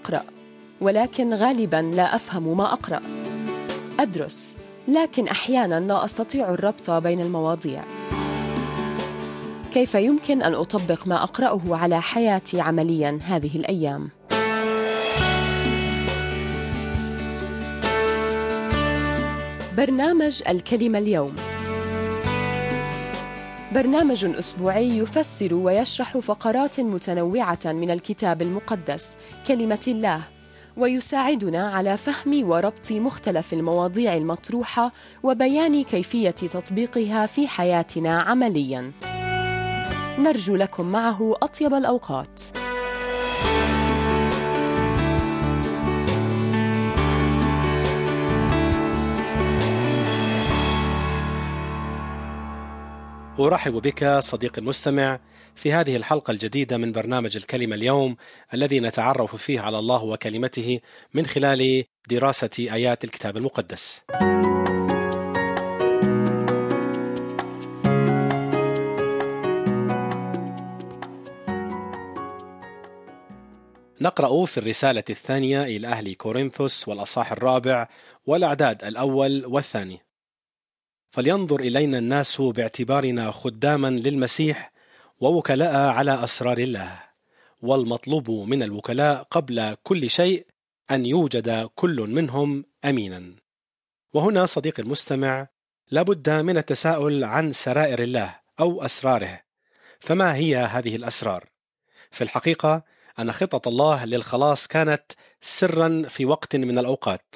أقرأ، ولكن غالباً لا أفهم ما أقرأ. أدرس، لكن أحياناً لا أستطيع الربط بين المواضيع. كيف يمكن أن أطبق ما أقرأه على حياتي عملياً هذه الأيام؟ برنامج الكلمة اليوم برنامج أسبوعي يفسر ويشرح فقرات متنوعة من الكتاب المقدس كلمة الله، ويساعدنا على فهم وربط مختلف المواضيع المطروحة وبيان كيفية تطبيقها في حياتنا عملياً. نرجو لكم معه أطيب الأوقات. أرحب بك صديقي المستمع في هذه الحلقة الجديدة من برنامج الكلمة اليوم، الذي نتعرف فيه على الله وكلمته من خلال دراسة آيات الكتاب المقدس. نقرأ في الرسالة الثانية إلى أهل كورنثوس والأصحاح 4 والأعداد 1 و2: فلينظر إلينا الناس باعتبارنا خداما للمسيح ووكلاء على أسرار الله، والمطلوب من الوكلاء قبل كل شيء أن يوجد كل منهم أمينا. وهنا صديق المستمع، لابد من التساؤل عن سرائر الله أو أسراره. فما هي هذه الأسرار؟ في الحقيقة أن خطة الله للخلاص كانت سرا في وقت من الأوقات،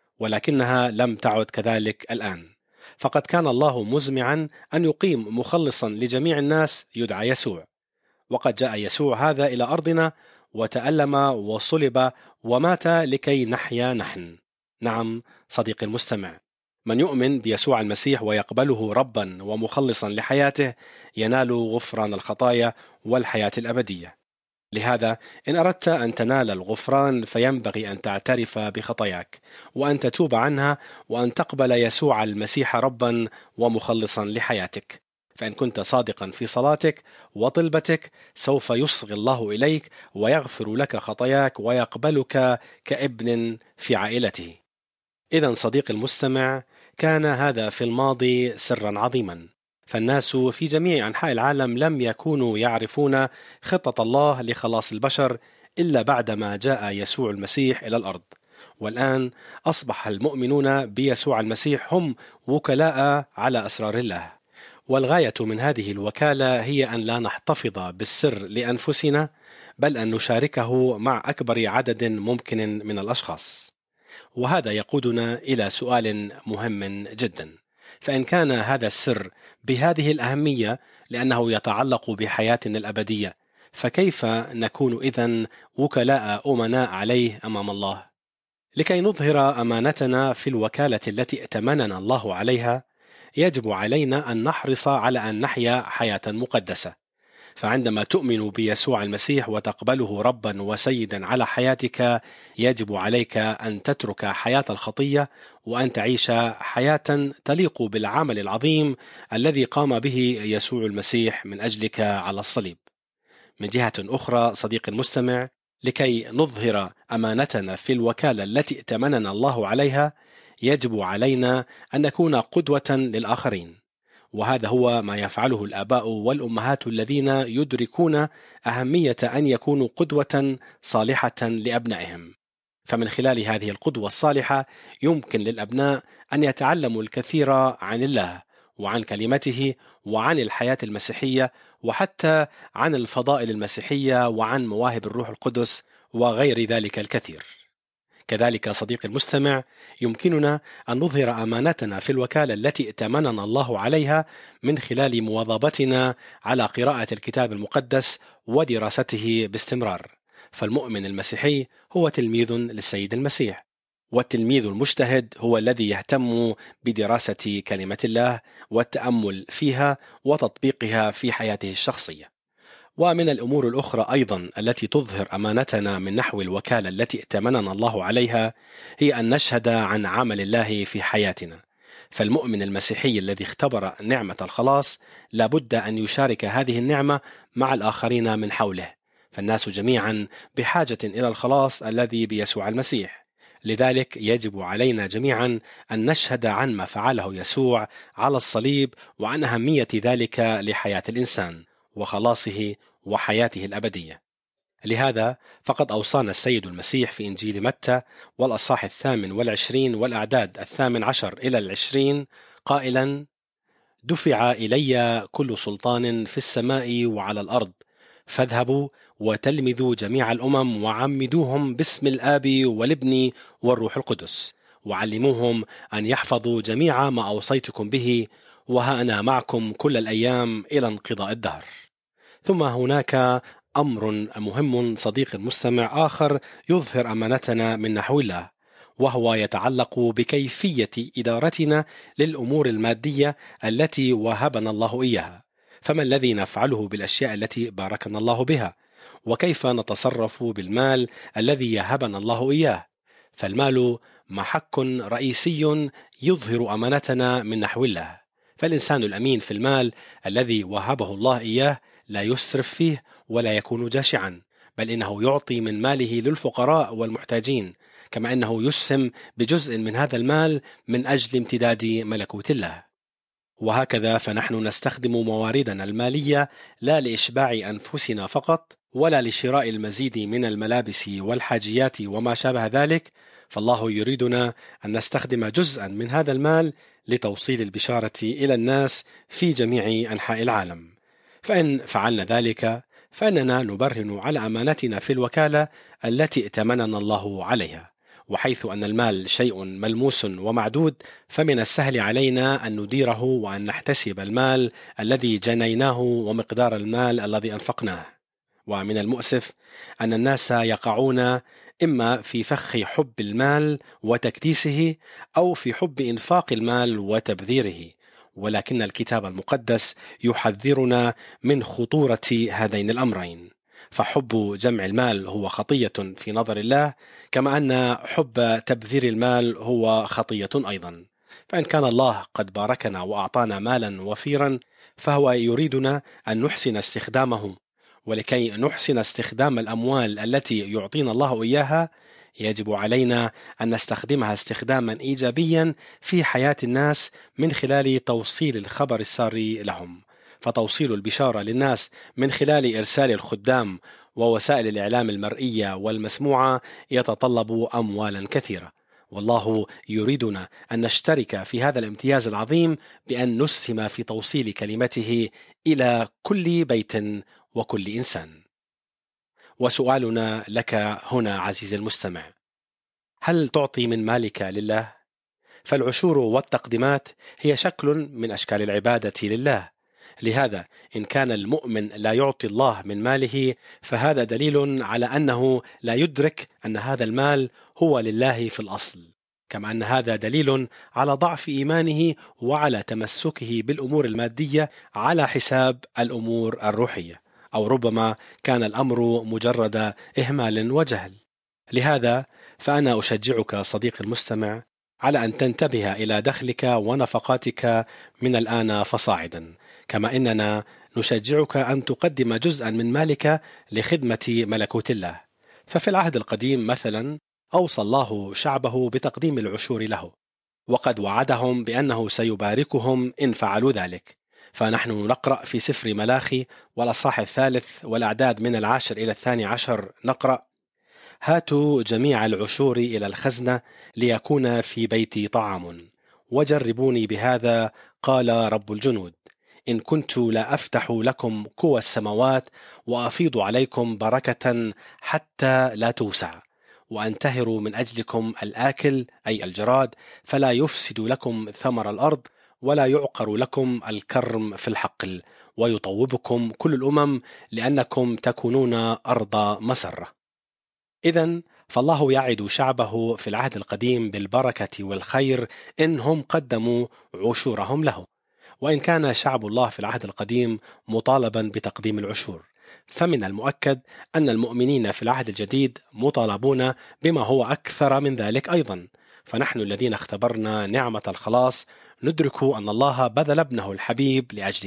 ولكنها لم تعد كذلك الآن. فقد كان الله مزمعا أن يقيم مخلصا لجميع الناس يدعى يسوع، وقد جاء يسوع هذا إلى أرضنا وتألم وصلب ومات لكي نحيا نحن. نعم صديقي المستمع، من يؤمن بيسوع المسيح ويقبله ربا ومخلصا لحياته ينال غفران الخطايا والحياة الأبدية. لهذا إن أردت أن تنال الغفران فينبغي أن تعترف بخطاياك وأن تتوب عنها وأن تقبل يسوع المسيح ربا ومخلصا لحياتك. فإن كنت صادقا في صلاتك وطلبتك سوف يصغي الله إليك ويغفر لك خطاياك ويقبلك كابن في عائلته. إذن صديق المستمع، كان هذا في الماضي سرا عظيما، فالناس في جميع أنحاء العالم لم يكونوا يعرفون خطة الله لخلاص البشر إلا بعدما جاء يسوع المسيح إلى الأرض. والآن أصبح المؤمنون بيسوع المسيح هم وكلاء على أسرار الله، والغاية من هذه الوكالة هي أن لا نحتفظ بالسر لأنفسنا، بل أن نشاركه مع أكبر عدد ممكن من الأشخاص. وهذا يقودنا إلى سؤال مهم جدا: فإن كان هذا السر بهذه الأهمية لأنه يتعلق بحياتنا الأبدية، فكيف نكون إذن وكلاء أمناء عليه أمام الله؟ لكي نظهر أمانتنا في الوكالة التي ائتمننا الله عليها، يجب علينا أن نحرص على أن نحيا حياة مقدسة. فعندما تؤمن بيسوع المسيح وتقبله ربا وسيدا على حياتك، يجب عليك أن تترك حياة الخطية وأن تعيش حياة تليق بالعمل العظيم الذي قام به يسوع المسيح من أجلك على الصليب. من جهة أخرى صديقي المستمع، لكي نظهر أمانتنا في الوكالة التي ائتمننا الله عليها، يجب علينا أن نكون قدوة للآخرين. وهذا هو ما يفعله الآباء والأمهات الذين يدركون أهمية أن يكونوا قدوة صالحة لأبنائهم. فمن خلال هذه القدوة الصالحة يمكن للأبناء أن يتعلموا الكثير عن الله وعن كلمته وعن الحياة المسيحية وحتى عن الفضائل المسيحية وعن مواهب الروح القدس وغير ذلك الكثير. كذلك صديقي المستمع، يمكننا أن نظهر أمانتنا في الوكالة التي ائتمننا الله عليها من خلال مواظبتنا على قراءة الكتاب المقدس ودراسته باستمرار. فالمؤمن المسيحي هو تلميذ للسيد المسيح، والتلميذ المجتهد هو الذي يهتم بدراسة كلمة الله والتأمل فيها وتطبيقها في حياته الشخصية. ومن الأمور الأخرى أيضا التي تظهر أمانتنا من نحو الوكالة التي ائتمننا الله عليها هي أن نشهد عن عمل الله في حياتنا. فالمؤمن المسيحي الذي اختبر نعمة الخلاص لابد أن يشارك هذه النعمة مع الآخرين من حوله، فالناس جميعا بحاجة إلى الخلاص الذي بيسوع المسيح. لذلك يجب علينا جميعا أن نشهد عن ما فعله يسوع على الصليب وعن أهمية ذلك لحياة الإنسان وخلاصه وحياته الأبدية. لهذا فقد أوصانا السيد المسيح في إنجيل متى والأصحاح 28 والأعداد 18 إلى 20 قائلا: دفع إلي كل سلطان في السماء وعلى الأرض، فاذهبوا وتلمذوا جميع الأمم وعمدوهم باسم الآب والابن والروح القدس، وعلموهم أن يحفظوا جميع ما أوصيتكم به، وها أنا معكم كل الأيام إلى انقضاء الدهر. ثم هناك أمر مهم صديق المستمع آخر يظهر أمانتنا من نحو الله، وهو يتعلق بكيفية إدارتنا للأمور المادية التي وهبنا الله إياها. فما الذي نفعله بالأشياء التي باركنا الله بها؟ وكيف نتصرف بالمال الذي يهبنا الله إياه؟ فالمال محك رئيسي يظهر أمانتنا من نحو الله. فالإنسان الأمين في المال الذي وهبه الله إياه لا يسرف فيه ولا يكون جاشعا، بل إنه يعطي من ماله للفقراء والمحتاجين، كما أنه يسهم بجزء من هذا المال من أجل امتداد ملكوت الله. وهكذا فنحن نستخدم مواردنا المالية لا لإشباع أنفسنا فقط، ولا لشراء المزيد من الملابس والحاجيات وما شابه ذلك، فالله يريدنا أن نستخدم جزءا من هذا المال لتوصيل البشارة إلى الناس في جميع أنحاء العالم. فإن فعلنا ذلك فإننا نبرهن على أمانتنا في الوكالة التي ائتمننا الله عليها. وحيث أن المال شيء ملموس ومعدود، فمن السهل علينا أن نديره وأن نحتسب المال الذي جنيناه ومقدار المال الذي أنفقناه. ومن المؤسف أن الناس يقعون إما في فخ حب المال وتكديسه، أو في حب إنفاق المال وتبذيره. ولكن الكتاب المقدس يحذرنا من خطورة هذين الأمرين. فحب جمع المال هو خطية في نظر الله، كما أن حب تبذير المال هو خطية أيضا. فإن كان الله قد باركنا وأعطانا مالا وفيرا، فهو يريدنا أن نحسن استخدامه. ولكي نحسن استخدام الأموال التي يعطينا الله إياها، يجب علينا أن نستخدمها استخداما إيجابيا في حياة الناس من خلال توصيل الخبر الساري لهم. فتوصيل البشارة للناس من خلال إرسال الخدام ووسائل الإعلام المرئية والمسموعة يتطلب أموالا كثيرة. والله يريدنا أن نشترك في هذا الامتياز العظيم بأن نسهم في توصيل كلمته إلى كل بيت وكل إنسان. وسؤالنا لك هنا عزيزي المستمع: هل تعطي من مالك لله؟ فالعشور والتقديمات هي شكل من أشكال العبادة لله. لهذا إن كان المؤمن لا يعطي الله من ماله، فهذا دليل على أنه لا يدرك أن هذا المال هو لله في الأصل، كما أن هذا دليل على ضعف إيمانه وعلى تمسكه بالأمور المادية على حساب الأمور الروحية، أو ربما كان الأمر مجرد إهمال وجهل. لهذا فأنا أشجعك صديق المستمع على أن تنتبه إلى دخلك ونفقاتك من الآن فصاعدا، كما إننا نشجعك أن تقدم جزءا من مالك لخدمة ملكوت الله. ففي العهد القديم مثلا أوصى الله شعبه بتقديم العشور له، وقد وعدهم بأنه سيباركهم إن فعلوا ذلك. فنحن نقرأ في سفر ملاخي والأصحاح 3 والأعداد من 10 إلى 12 نقرأ: هاتوا جميع العشور إلى الخزنة ليكون في بيتي طعام، وجربوني بهذا، قال رب الجنود، إن كنت لا أفتح لكم قوى السماوات وأفيض عليكم بركة حتى لا توسع، وأنتهر من أجلكم الآكل أي الجراد، فلا يفسد لكم ثمر الأرض، ولا يعقر لكم الكرم في الحقل، ويطوبكم كل الأمم لأنكم تكونون أرض مسرة. إذن فالله يعد شعبه في العهد القديم بالبركة والخير إن هم قدموا عشورهم له. وإن كان شعب الله في العهد القديم مطالبا بتقديم العشور، فمن المؤكد أن المؤمنين في العهد الجديد مطالبون بما هو أكثر من ذلك أيضا. فنحن الذين اختبرنا نعمة الخلاص ندرك أن الله بذل ابنه الحبيب لأجلنا،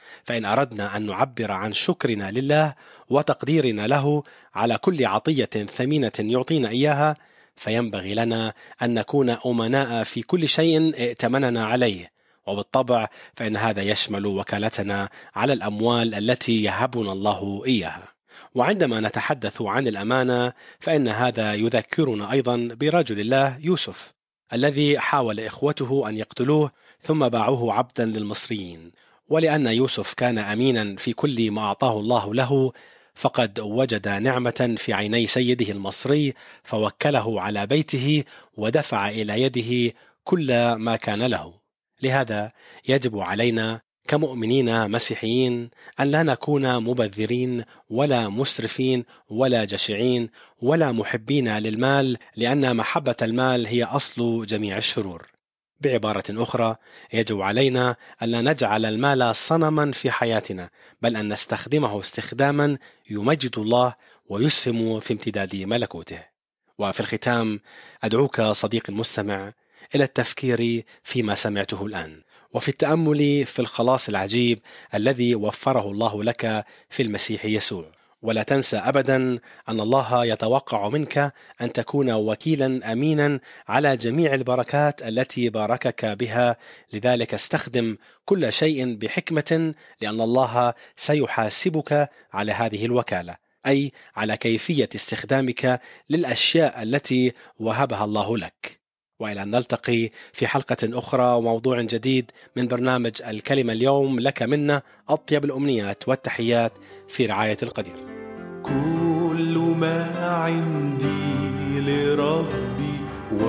فإن أردنا أن نعبر عن شكرنا لله وتقديرنا له على كل عطية ثمينة يعطينا إياها، فينبغي لنا أن نكون أمناء في كل شيء ائتمننا عليه، وبالطبع فإن هذا يشمل وكالتنا على الأموال التي يهبنا الله إياها. وعندما نتحدث عن الأمانة فإن هذا يذكرنا أيضا برجل الله يوسف الذي حاول إخوته أن يقتلوه ثم باعوه عبدا للمصريين. ولأن يوسف كان أمينا في كل ما أعطاه الله له، فقد وجد نعمة في عيني سيده المصري فوكله على بيته ودفع إلى يده كل ما كان له. لهذا يجب علينا كمؤمنين مسيحيين أن لا نكون مبذرين ولا مسرفين ولا جشعين ولا محبين للمال، لأن محبة المال هي أصل جميع الشرور. بعبارة أخرى، يجب علينا أن لا نجعل المال صنما في حياتنا، بل أن نستخدمه استخداما يمجد الله ويسهم في امتداد ملكوته. وفي الختام أدعوك صديقي المستمع إلى التفكير فيما سمعته الآن، وفي التأمل في الخلاص العجيب الذي وفره الله لك في المسيح يسوع. ولا تنسى أبدا أن الله يتوقع منك أن تكون وكيلا أمينا على جميع البركات التي باركك بها، لذلك استخدم كل شيء بحكمة، لأن الله سيحاسبك على هذه الوكالة، أي على كيفية استخدامك للأشياء التي وهبها الله لك. وإلى أن نلتقي في حلقة أخرى وموضوع جديد من برنامج الكلمة اليوم، لك منا أطيب الأمنيات والتحيات في رعاية القدير. كل ما عندي لربي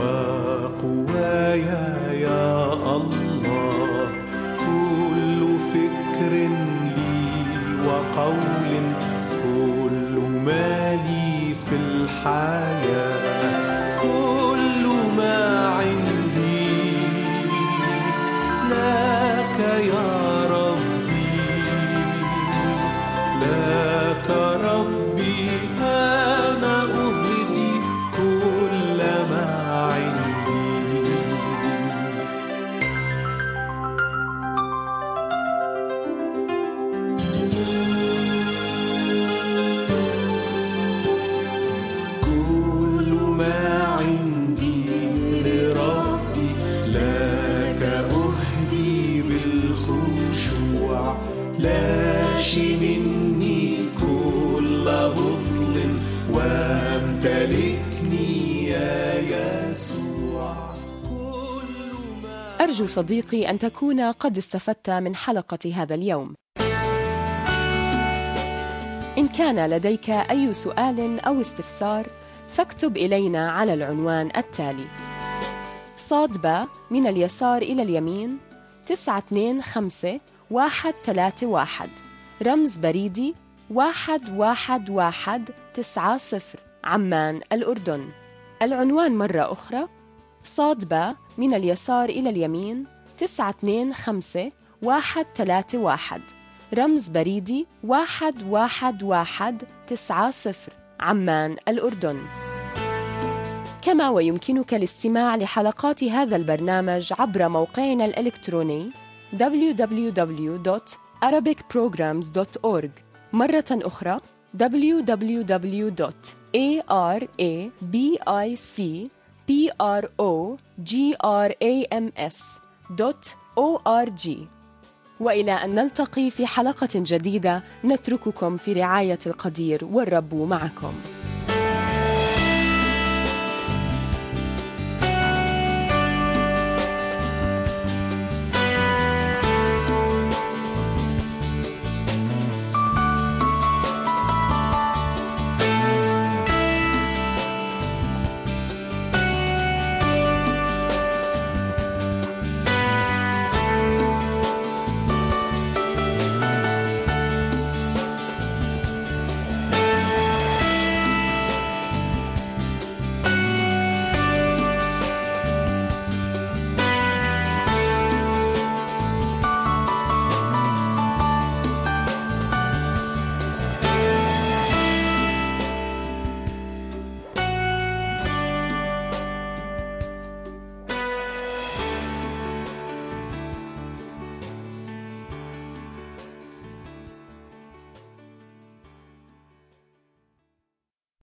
وقوايا يا الله، كل فكر لي وقول، كل ما لي في الحياة، لك يا ربي، لك ربي أنا أهدي كل ما عندي. كل ما عندي لربي لك أهدي بالخشوع، لاش مني كل بطل وامتلكني يا يسوع. أرجو صديقي أن تكون قد استفدت من حلقة هذا اليوم. إن كان لديك أي سؤال أو استفسار فاكتب إلينا على العنوان التالي: ص/ب من اليسار إلى اليمين 925131، رمز بريدي 11190، عمان الأردن. العنوان مرة أخرى: ص/ب من اليسار إلى اليمين 925131، رمز بريدي 11190، عمان الأردن. كما ويمكنك الاستماع لحلقات هذا البرنامج عبر موقعنا الإلكتروني www.arabicprograms.org، مرة أخرى www.arabicprograms.org. وإلى أن نلتقي في حلقة جديدة، نترككم في رعاية القدير، والرب معكم.